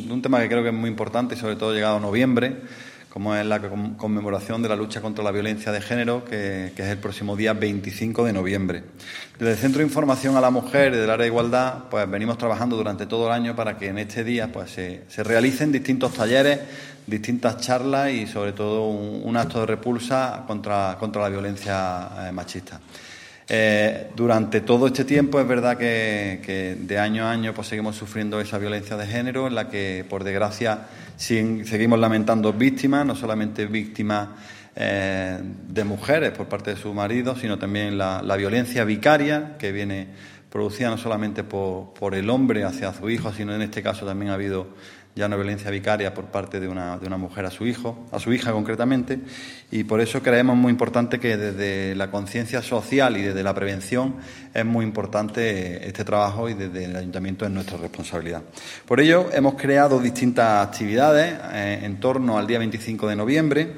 un tema que creo que es muy importante y sobre todo llegado a noviembre, como es la conmemoración de la lucha contra la violencia de género, que es el próximo día 25 de noviembre. Desde el Centro de Información a la Mujer y del Área de Igualdad, pues venimos trabajando durante todo el año para que en este día pues se realicen distintos talleres, distintas charlas y sobre todo un acto de repulsa contra la violencia machista. Durante todo este tiempo es verdad que de año a año pues seguimos sufriendo esa violencia de género, en la que por desgracia seguimos lamentando víctimas, no solamente víctimas de mujeres por parte de su marido, sino también la violencia vicaria que viene producida no solamente por el hombre hacia su hijo, sino en este caso también ha habido ya una violencia vicaria por parte de una mujer a su hija concretamente, y por eso creemos muy importante que desde la conciencia social y desde la prevención es muy importante este trabajo, y desde el Ayuntamiento es nuestra responsabilidad. Por ello hemos creado distintas actividades en torno al día 25 de noviembre.